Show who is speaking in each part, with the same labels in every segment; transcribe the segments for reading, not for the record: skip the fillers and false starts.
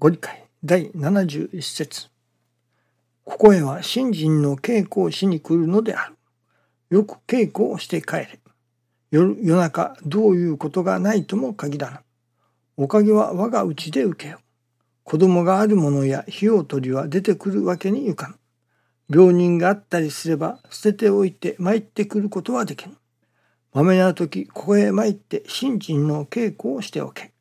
Speaker 1: ご理解第71節。ここへは信心の稽古をしに来るのである。よく稽古をして帰れ。夜中どういうことがないとも限らぬ。おかげは我が家で受けよ。子供があるものや火を取りは出てくるわけにゆかぬ。病人があったりすれば捨てておいて参ってくることはできぬ。まめな時ここへ参って信心の稽古をしておけ。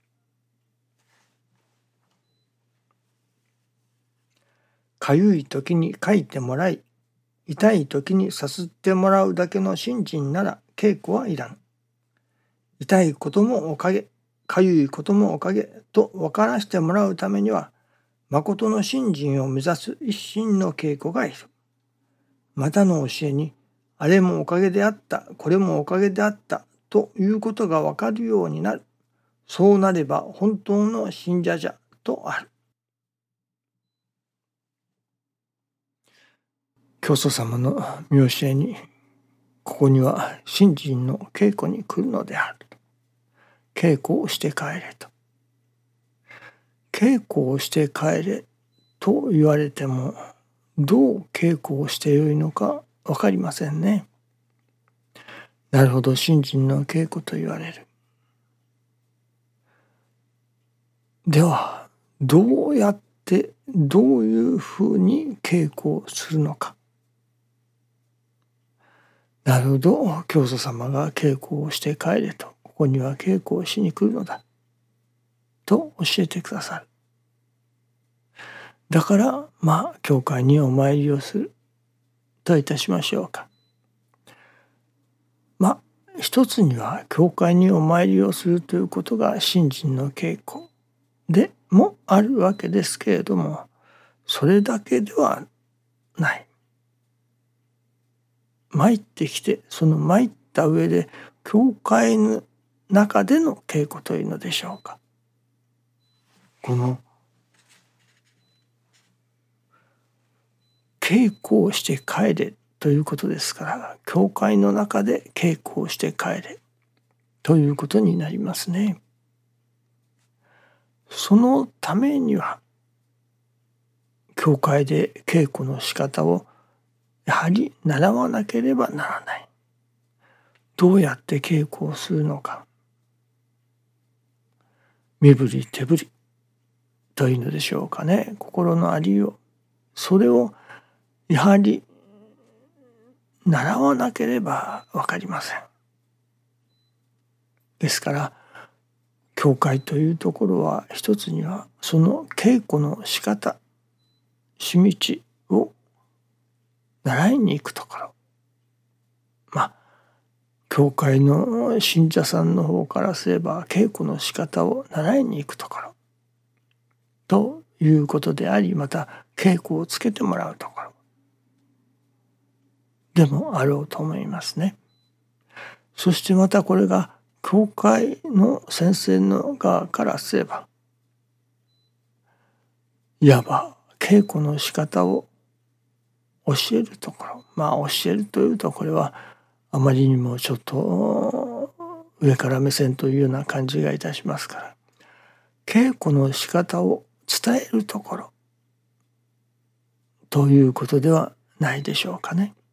Speaker 1: かゆい時に書いてもらい、痛い時にさすってもらうだけの信心なら稽古はいらぬ。痛いこともおかげ、かゆいこともおかげと分からせてもらうためには、誠の信心を目指す一心の稽古がいる。またの教えに、あれもおかげであった、これもおかげであったということが分かるようになる。そうなれば本当の信者じゃとある。教祖様の御教えに、ここには信心の稽古に来るのである。稽古をして帰れと。稽古をして帰れと言われても、どう稽古をしてよいのか分かりませんね。なるほど、信心の稽古と言われる。では、どうやってどういうふうに稽古をするのか。なるほど、教祖様が稽古をして帰れと、ここには稽古をしに来るのだと教えてくださる。だから教会にお参りをするといたしましょうか。一つには教会にお参りをするということが信心の稽古でもあるわけですけれども、それだけではない。参ってきて、その参った上で教会の中での稽古というのでしょうか。この稽古をして帰れということですから、教会の中で稽古をして帰れということになりますね。そのためには、教会で稽古の仕方をやはり習わなければならない。どうやって稽古をするのか。身振り手振りというのでしょうかね。心のありよう。それをやはり習わなければわかりません。ですから、教会というところは一つにはその稽古の仕方、仕道を習いに行くところ。教会の信者さんの方からすれば稽古の仕方を習いに行くところということであり、また稽古をつけてもらうところでもあろうと思いますね。そしてまたこれが教会の先生の側からすれば、いわば稽古の仕方を教えるところ、教えるというとこれはあまりにもちょっと上から目線というような感じがいたしますから、稽古の仕方を伝えるところということではないでしょうかね。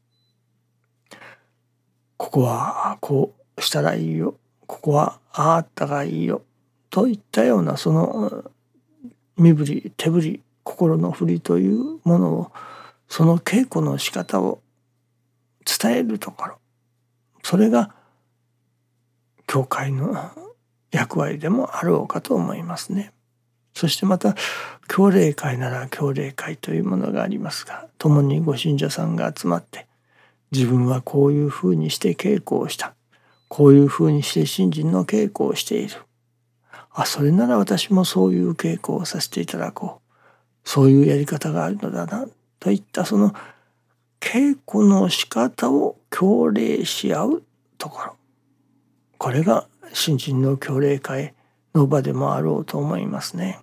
Speaker 1: ここはこうしたらいいよ、ここはあったがいいよといったような、その身振り手振り心の振りというものを、その稽古の仕方を伝えるところ、それが教会の役割でもあろうかと思いますね。そしてまた教例会なら教例会というものがありますが、共にご信者さんが集まって、自分はこういうふうにして稽古をした、こういうふうにして信心の稽古をしている、それなら私もそういう稽古をさせていただこう、そういうやり方があるのだなといった、その稽古の仕方を強例し合うところ、これが信心の教例会の場でもあろうと思いますね。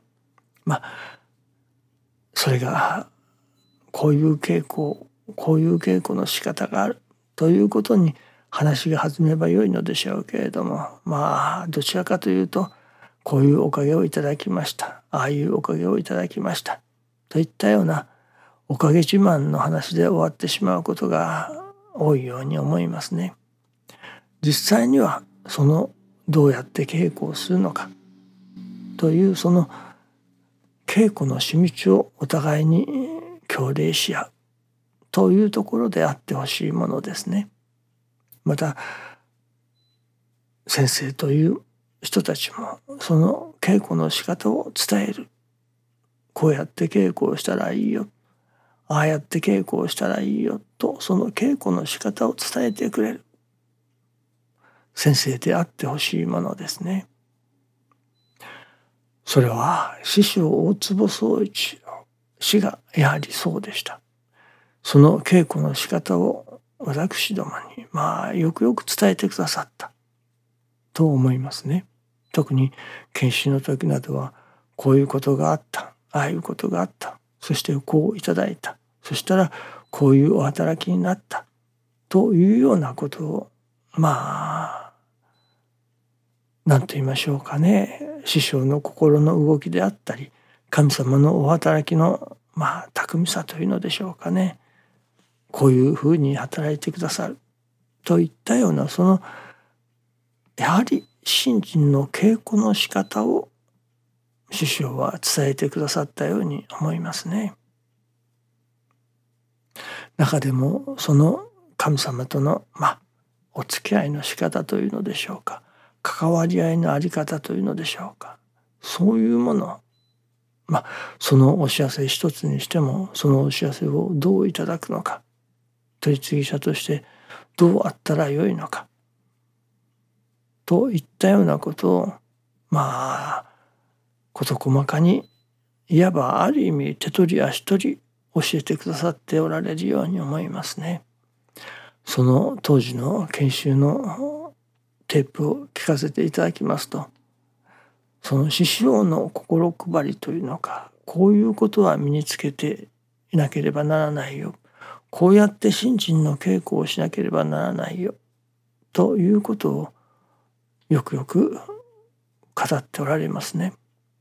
Speaker 1: それがこういう稽古の仕方があるということに話が弾めばよいのでしょうけれども、どちらかというとこういうおかげをいただきました、ああいうおかげをいただきましたといったようなおかげ自慢の話で終わってしまうことが多いように思いますね。実際にはどうやって稽古をするのかというその稽古の趣道をお互いに協励し合うというところであってほしいものですね。また先生という人たちもその稽古の仕方を伝える。こうやって稽古をしたらいいよ、ああやって稽古をしたらいいよと、その稽古の仕方を伝えてくれる先生であってほしいものですね。それは師匠大坪宗一氏がやはりそうでした。その稽古の仕方を私どもによくよく伝えてくださったと思いますね。特に研修の時などはこういうことがあった、ああいうことがあった、そしてこういただいた、そしたらこういうお働きになったというようなことを何と言いましょうかね、師匠の心の動きであったり神様のお働きの巧みさというのでしょうかね、こういうふうに働いてくださるといったようなやはり信心の稽古の仕方を師匠は伝えてくださったように思いますね。中でもその神様とのお付き合いの仕方というのでしょうか、関わり合いのあり方というのでしょうか、そういうもの、そのお知らせ一つにしてもそのお知らせをどういただくのか、取次者としてどうあったらよいのかといったようなことを事細かに、いわばある意味手取り足取り教えてくださっておられるように思いますね。その当時の研修のテープを聞かせていただきますと、その師匠の心配りというのか、こういうことは身につけていなければならないよ、こうやって信心の稽古をしなければならないよということをよくよく語っておられますね。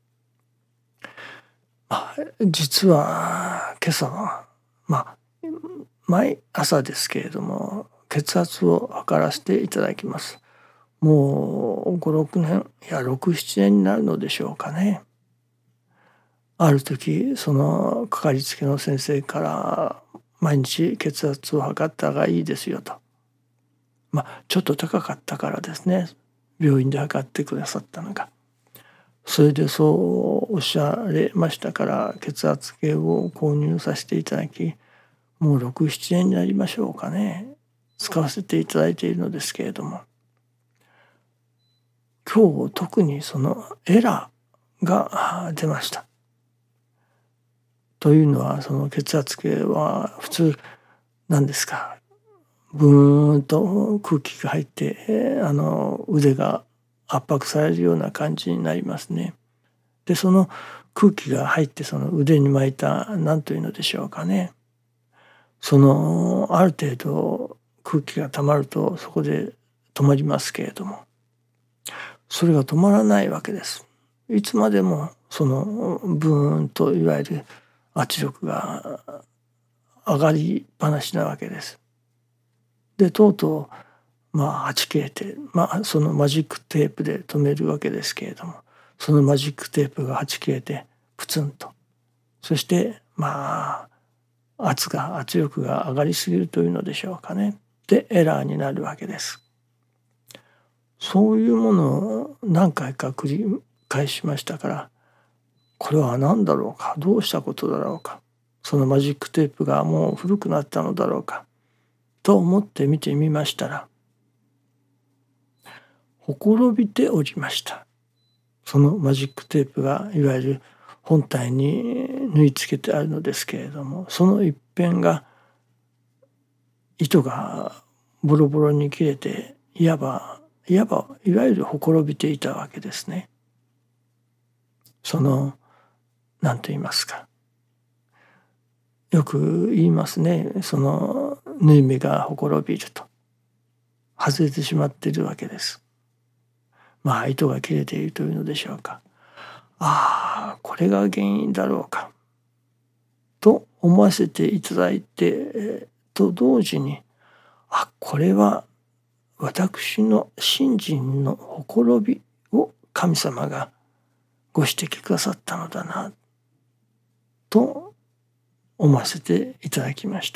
Speaker 1: 実は今朝は毎朝ですけれども血圧を測らせていただきます。もう5、6年いや6、7年になるのでしょうかね。ある時そのかかりつけの先生から毎日血圧を測った方がいいですよと、ちょっと高かったからですね、病院で測ってくださったのが。それでそうおっしゃられましたから血圧計を購入させていただき、もう6、7年になりましょうかね、使わせていただいているのですけれども、今日特にそのエラーが出ました。というのはその血圧計は普通何ですか、ブーンと空気が入って腕が圧迫されるような感じになりますね。でその空気が入ってその腕に巻いた何というのでしょうかね、ある程度空気がたまるとそこで止まりますけれども、それが止まらないわけです。いつまでもそのブーンといわゆる圧力が上がりっぱなしなわけです。でとうとうはち切れてそのマジックテープで止めるわけですけれども、そのマジックテープがはち切れてプツンと、そして圧力が上がりすぎるというのでしょうかね、でエラーになるわけです。そういうものを何回か繰り返しましたから、これは何だろうか、どうしたことだろうか、そのマジックテープがもう古くなったのだろうかと思って見てみましたら、ほころびておりました。そのマジックテープがいわゆる本体に縫い付けてあるのですけれども、その一辺が糸がボロボロに切れていわゆるほころびていたわけですね。何と言いますか、よく言いますね、縫い目がほころびると外れてしまっているわけです。 糸が切れているというのでしょうか。これが原因だろうかと思わせていただいて、と同時にこれは私の信心のほころびを神様がご指摘くださったのだなと思わせていただきました。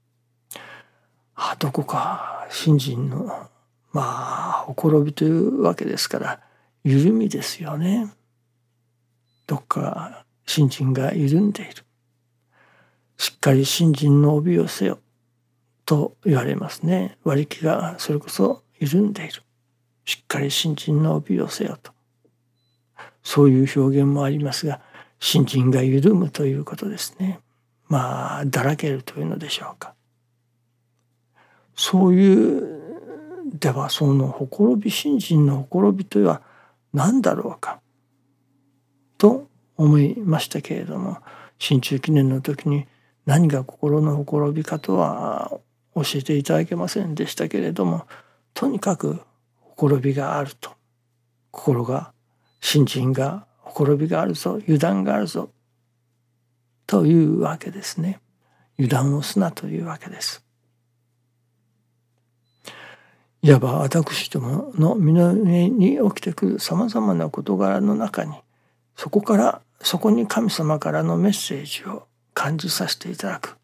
Speaker 1: どこか信心のほころびというわけですから緩みですよね。どっか信心が緩んでいる。しっかり信心の帯をせよと言われますね。割り気がそれこそ緩んでいる。しっかり信心の帯をせよと。そういう表現もありますが、信心が緩むということですね。だらけるというのでしょうか。そういうではそのほころび、信心のほころびとは何だろうかと思いましたけれども、新中記念の時に何が心のほころびかとは教えていただけませんでしたけれども、とにかくほころびがあると、心が、信心がほころびがあるぞ、油断があるぞというわけですね。油断をすなというわけです。いわば私どもの身の上に起きてくるさまざまな事柄の中に、そこに神様からのメッセージを感じさせていただく、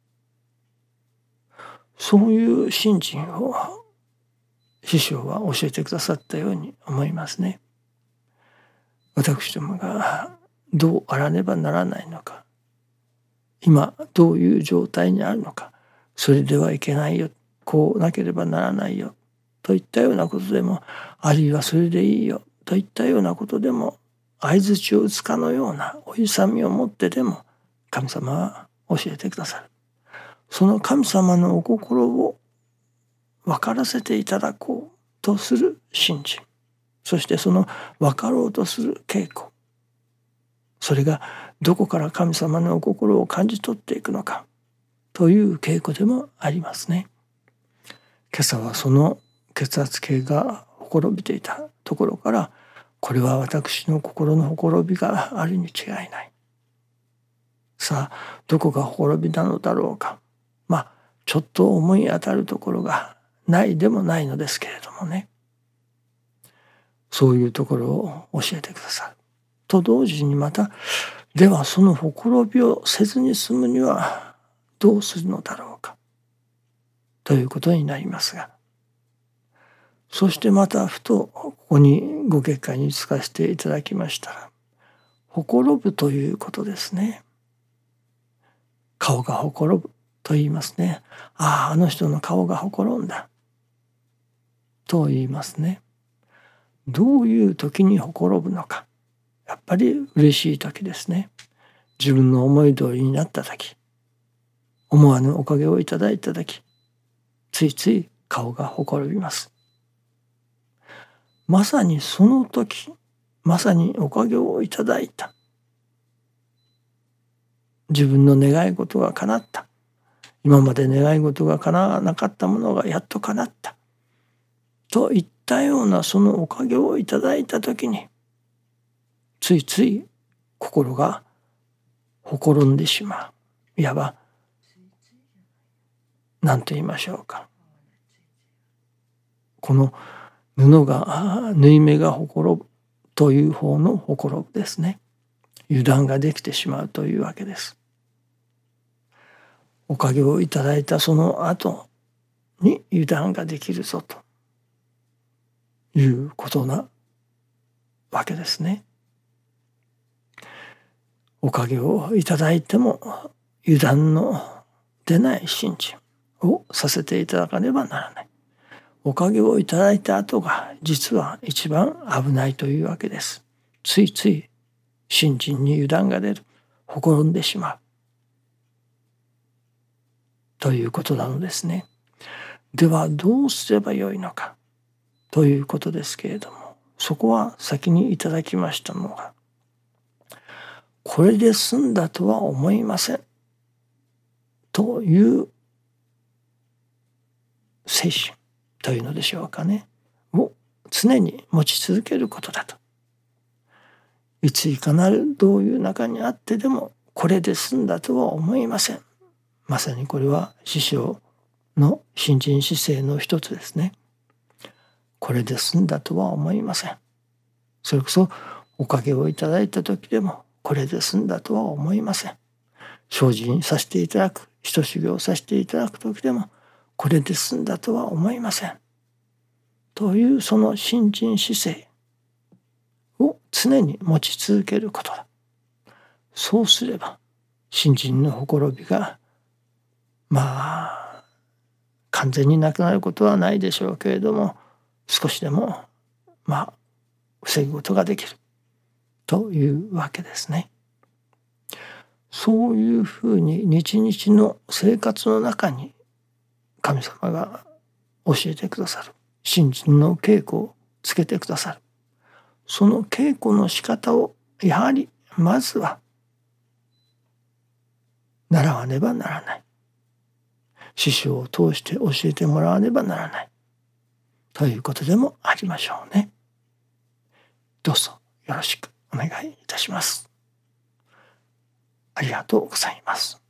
Speaker 1: そういう信心を師匠は教えてくださったように思いますね。私どもがどうあらねばならないのか、今どういう状態にあるのか、それではいけないよ、こうなければならないよといったようなことでも、あるいはそれでいいよといったようなことでも、相槌を打つかのようなお勇みを持ってでも神様は教えてくださる。その神様のお心を分からせていただこうとする信心、そしてその分かろうとする稽古、それがどこから神様のお心を感じ取っていくのかという稽古でもありますね。今朝はその血圧計がほころびていたところから、これは私の心のほころびがあるに違いない。さあどこがほころびなのだろうか。ちょっと思い当たるところがないでもないのですけれどもね、そういうところを教えてくださると同時に、またではそのほころびをせずに済むにはどうするのだろうかということになりますが、そしてまたふとここにご結果につかせていただきましたら、ほころぶということですね。顔がほころぶと言いますね。あの人の顔がほころんだと言いますね。どういう時にほころぶのか。やっぱり嬉しい時ですね。自分の思い通りになった時、思わぬおかげをいただいた時、ついつい顔がほころびます。まさにその時、まさにおかげをいただいた、自分の願い事が叶った、今まで願い事が叶わなかったものがやっと叶ったといったような、そのおかげをいただいた時に、ついつい心がほころんでしまう。いわば何と言いましょうか、この布が縫い目がほころぶという方のほころぶですね。油断ができてしまうというわけです。おかげをいただいたその後に油断ができるぞということなわけですね。おかげをいただいても油断の出ない信心をさせていただかねばならない。おかげをいただいた後が実は一番危ないというわけです。ついつい信心に油断が出る、ほころんでしまうということなのですね。ではどうすればよいのかということですけれども、そこは先にいただきましたのが、これで済んだとは思いませんという精神というのでしょうかね、を常に持ち続けることだと。いついかなるどういう中にあってでもこれで済んだとは思いません。まさにこれは師匠の信心姿勢の一つですね。これで済んだとは思いません。それこそおかげをいただいた時でもこれで済んだとは思いません。精進させていただく、一修行させていただく時でもこれで済んだとは思いません。というその信心姿勢を常に持ち続けることだ。そうすれば信心のほころびが完全になくなることはないでしょうけれども、少しでも防ぐことができるというわけですね。そういうふうに日々の生活の中に神様が教えてくださる信心の稽古をつけてくださる。その稽古の仕方をやはりまずは習わねばならない。師匠を通して教えてもらわねばならないということでもありましょうね。どうぞよろしくお願いいたします。ありがとうございます。